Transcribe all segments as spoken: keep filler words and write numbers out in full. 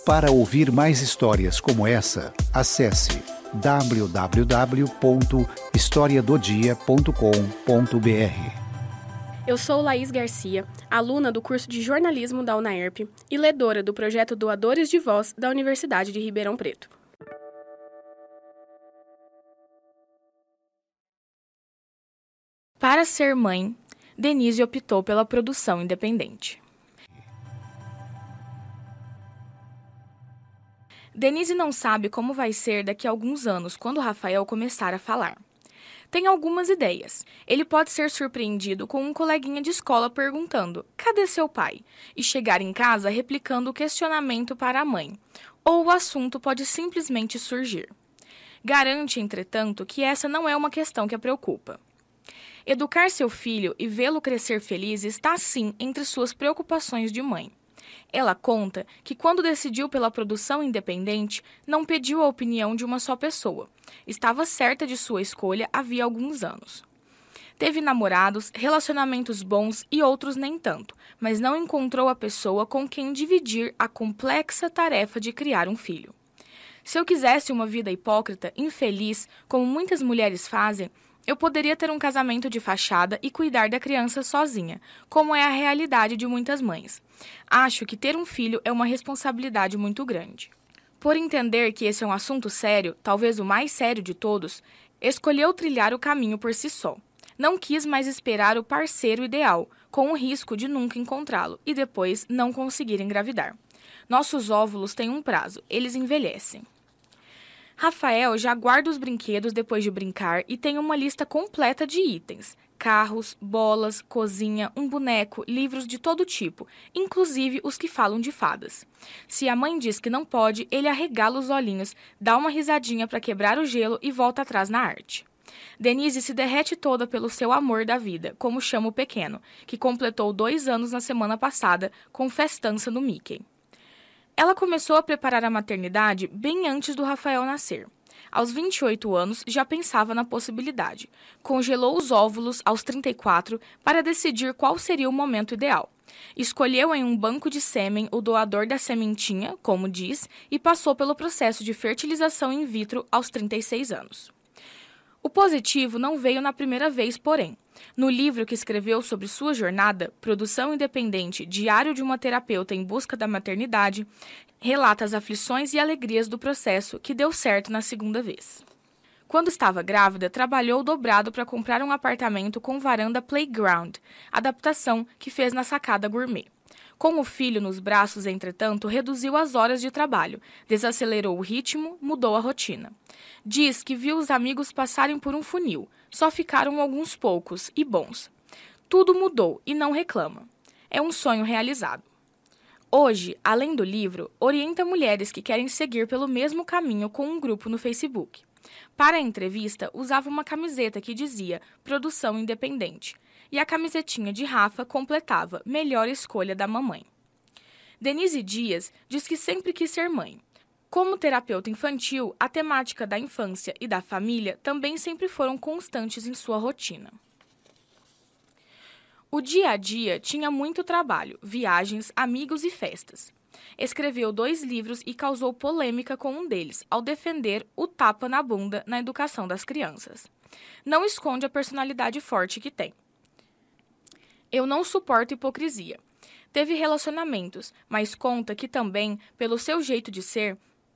Para ouvir mais histórias como essa, acesse w w w ponto história do dia ponto com ponto b r. Eu sou Laís Garcia, aluna do curso de jornalismo da UNAERP e ledora do projeto Doadores de Voz da Universidade de Ribeirão Preto. Para ser mãe, Denise optou pela produção independente. Denise não sabe como vai ser daqui a alguns anos, quando Rafael começar a falar. Tem algumas ideias. Ele pode ser surpreendido com um coleguinha de escola perguntando "Cadê seu pai?" e chegar em casa replicando o questionamento para a mãe. Ou o assunto pode simplesmente surgir. Garante, entretanto, que essa não é uma questão que a preocupa. Educar seu filho e vê-lo crescer feliz está, sim, entre suas preocupações de mãe. Ela conta que, quando decidiu pela produção independente, não pediu a opinião de uma só pessoa. Estava certa de sua escolha havia alguns anos. Teve namorados, relacionamentos bons e outros nem tanto, mas não encontrou a pessoa com quem dividir a complexa tarefa de criar um filho. Se eu quisesse uma vida hipócrita, infeliz, como muitas mulheres fazem, eu poderia ter um casamento de fachada e cuidar da criança sozinha, como é a realidade de muitas mães. Acho que ter um filho é uma responsabilidade muito grande. Por entender que esse é um assunto sério, talvez o mais sério de todos, escolheu trilhar o caminho por si só. Não quis mais esperar o parceiro ideal, com o risco de nunca encontrá-lo e depois não conseguir engravidar. Nossos óvulos têm um prazo, eles envelhecem. Rafael já guarda os brinquedos depois de brincar e tem uma lista completa de itens. Carros, bolas, cozinha, um boneco, livros de todo tipo, inclusive os que falam de fadas. Se a mãe diz que não pode, ele arregala os olhinhos, dá uma risadinha para quebrar o gelo e volta atrás na arte. Denise se derrete toda pelo seu amor da vida, como chama o pequeno, que completou dois anos na semana passada com festança no Mickey. Ela começou a preparar a maternidade bem antes do Rafael nascer. Aos vinte e oito anos, já pensava na possibilidade. Congelou os óvulos aos trinta e quatro para decidir qual seria o momento ideal. Escolheu em um banco de sêmen o doador da sementinha, como diz, e passou pelo processo de fertilização in vitro aos trinta e seis anos. O positivo não veio na primeira vez, porém. No livro que escreveu sobre sua jornada, Produção Independente, Diário de uma Terapeuta em Busca da Maternidade, relata as aflições e alegrias do processo que deu certo na segunda vez. Quando estava grávida, trabalhou dobrado para comprar um apartamento com varanda playground, adaptação que fez na sacada gourmet. Com o filho nos braços, entretanto, reduziu as horas de trabalho, desacelerou o ritmo, mudou a rotina. Diz que viu os amigos passarem por um funil, só ficaram alguns poucos e bons. Tudo mudou e não reclama. É um sonho realizado. Hoje, além do livro, orienta mulheres que querem seguir pelo mesmo caminho com um grupo no Facebook. Para a entrevista, usava uma camiseta que dizia Produção Independente. E a camisetinha de Rafa completava Melhor Escolha da Mamãe. Denise Dias diz que sempre quis ser mãe. Como terapeuta infantil, a temática da infância e da família também sempre foram constantes em sua rotina. O dia a dia tinha muito trabalho, viagens, amigos e festas. Escreveu dois livros e causou polêmica com um deles, ao defender o tapa na bunda na educação das crianças. Não esconde a personalidade forte que tem. Eu não suporto hipocrisia. Teve relacionamentos, mas conta que também, pelo seu jeito de ser...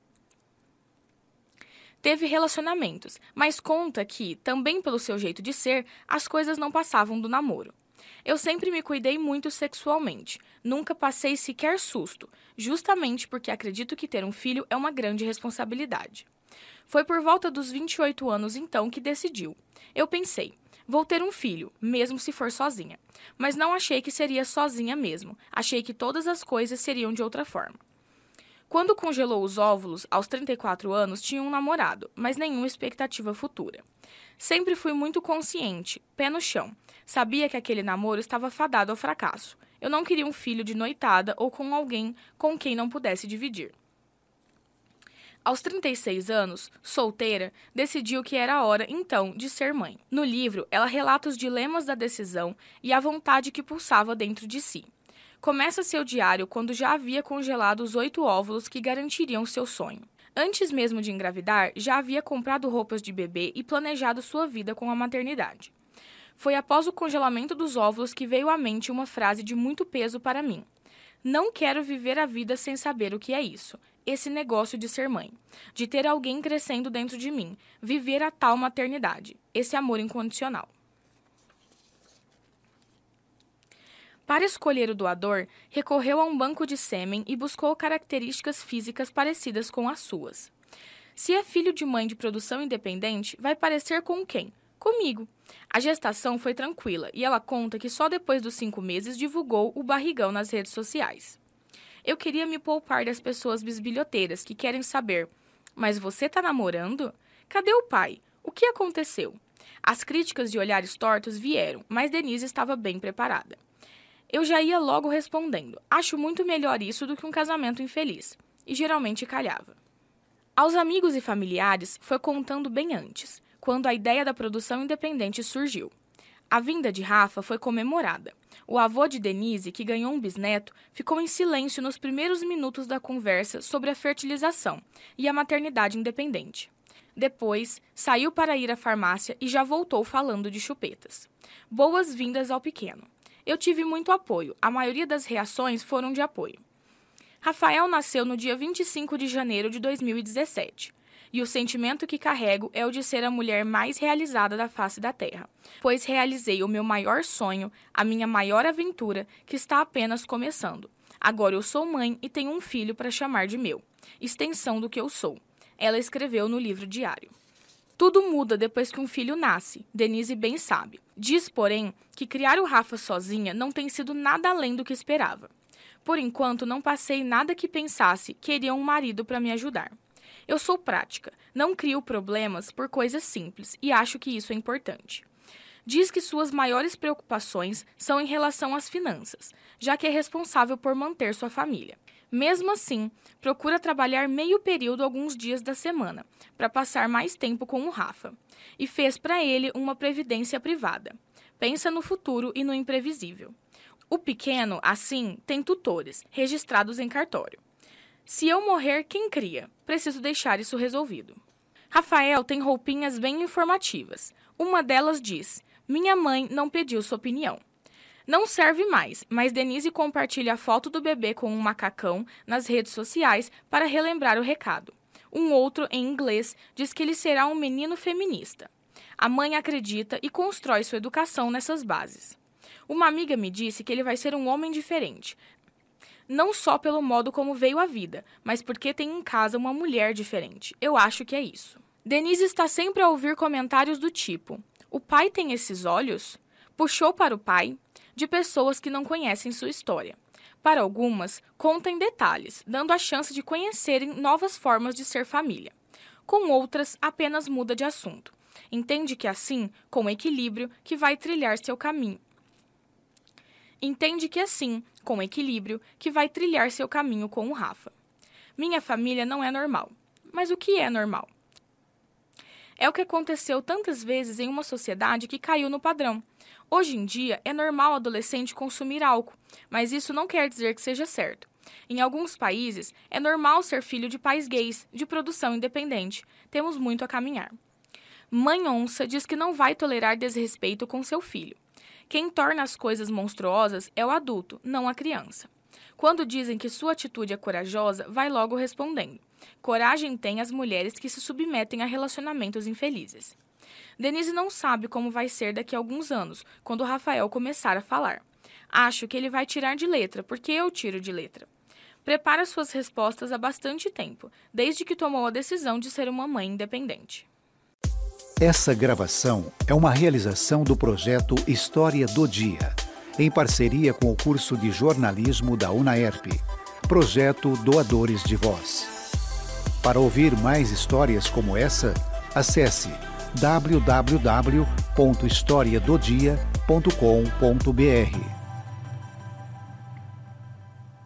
Teve relacionamentos, mas conta que, também pelo seu jeito de ser, as coisas não passavam do namoro. Eu sempre me cuidei muito sexualmente. Nunca passei sequer susto, justamente porque acredito que ter um filho é uma grande responsabilidade. Foi por volta dos vinte e oito anos, então, que decidiu. Eu pensei... Vou ter um filho, mesmo se for sozinha. Mas não achei que seria sozinha mesmo. Achei que todas as coisas seriam de outra forma. Quando congelou os óvulos, aos trinta e quatro anos, tinha um namorado, mas nenhuma expectativa futura. Sempre fui muito consciente, pé no chão. Sabia que aquele namoro estava fadado ao fracasso. Eu não queria um filho de noitada ou com alguém com quem não pudesse dividir. Aos trinta e seis anos, solteira, decidiu que era a hora, então, de ser mãe. No livro, ela relata os dilemas da decisão e a vontade que pulsava dentro de si. Começa seu diário quando já havia congelado os oito óvulos que garantiriam seu sonho. Antes mesmo de engravidar, já havia comprado roupas de bebê e planejado sua vida com a maternidade. Foi após o congelamento dos óvulos que veio à mente uma frase de muito peso para mim. Não quero viver a vida sem saber o que é isso. Esse negócio de ser mãe. De ter alguém crescendo dentro de mim. Viver a tal maternidade. Esse amor incondicional. Para escolher o doador, recorreu a um banco de sêmen e buscou características físicas parecidas com as suas. Se é filho de mãe de produção independente, vai parecer com quem? Comigo. A gestação foi tranquila e ela conta que só depois dos cinco meses divulgou o barrigão nas redes sociais. Eu queria me poupar das pessoas bisbilhoteiras que querem saber, mas você tá namorando? Cadê o pai? O que aconteceu? As críticas de olhares tortos vieram, mas Denise estava bem preparada. Eu já ia logo respondendo, acho muito melhor isso do que um casamento infeliz, e geralmente calhava. Aos amigos e familiares foi contando bem antes, quando a ideia da produção independente surgiu. A vinda de Rafa foi comemorada. O avô de Denise, que ganhou um bisneto, ficou em silêncio nos primeiros minutos da conversa sobre a fertilização e a maternidade independente. Depois, saiu para ir à farmácia e já voltou falando de chupetas. Boas-vindas ao pequeno. Eu tive muito apoio, a maioria das reações foram de apoio. Rafael nasceu no dia vinte e cinco de janeiro de dois mil e dezessete. E o sentimento que carrego é o de ser a mulher mais realizada da face da terra, pois realizei o meu maior sonho, a minha maior aventura, que está apenas começando. Agora eu sou mãe e tenho um filho para chamar de meu, extensão do que eu sou. Ela escreveu no livro diário. Tudo muda depois que um filho nasce, Denise bem sabe. Diz, porém, que criar o Rafa sozinha não tem sido nada além do que esperava. Por enquanto, não passei nada que pensasse queria um marido para me ajudar. Eu sou prática, não crio problemas por coisas simples e acho que isso é importante. Diz que suas maiores preocupações são em relação às finanças, já que é responsável por manter sua família. Mesmo assim, procura trabalhar meio período alguns dias da semana, para passar mais tempo com o Rafa. E fez para ele uma previdência privada. Pensa no futuro e no imprevisível. O pequeno, assim, tem tutores, registrados em cartório. Se eu morrer, quem cria? Preciso deixar isso resolvido. Rafael tem roupinhas bem informativas. Uma delas diz, minha mãe não pediu sua opinião. Não serve mais, mas Denise compartilha a foto do bebê com um macacão nas redes sociais para relembrar o recado. Um outro, em inglês, diz que ele será um menino feminista. A mãe acredita e constrói sua educação nessas bases. Uma amiga me disse que ele vai ser um homem diferente. Não só pelo modo como veio à vida, mas porque tem em casa uma mulher diferente. Eu acho que é isso. Denise está sempre a ouvir comentários do tipo, o pai tem esses olhos? Puxou para o pai? De pessoas que não conhecem sua história. Para algumas, conta em detalhes, dando a chance de conhecerem novas formas de ser família. Com outras, apenas muda de assunto. Entende que assim, com equilíbrio, que vai trilhar seu caminho. Entende que assim, com equilíbrio, que vai trilhar seu caminho com o Rafa. Minha família não é normal. Mas o que é normal? É o que aconteceu tantas vezes em uma sociedade que caiu no padrão. Hoje em dia, é normal adolescente consumir álcool, mas isso não quer dizer que seja certo. Em alguns países, é normal ser filho de pais gays, de produção independente. Temos muito a caminhar. Mãe onça diz que não vai tolerar desrespeito com seu filho. Quem torna as coisas monstruosas é o adulto, não a criança. Quando dizem que sua atitude é corajosa, vai logo respondendo. Coragem tem as mulheres que se submetem a relacionamentos infelizes. Denise não sabe como vai ser daqui a alguns anos, quando o Rafael começar a falar. Acho que ele vai tirar de letra, porque eu tiro de letra. Prepara suas respostas há bastante tempo, desde que tomou a decisão de ser uma mãe independente. Essa gravação é uma realização do projeto História do Dia, em parceria com o curso de jornalismo da UNAERP, projeto Doadores de Voz. Para ouvir mais histórias como essa, acesse w w w ponto história do dia ponto com ponto b r.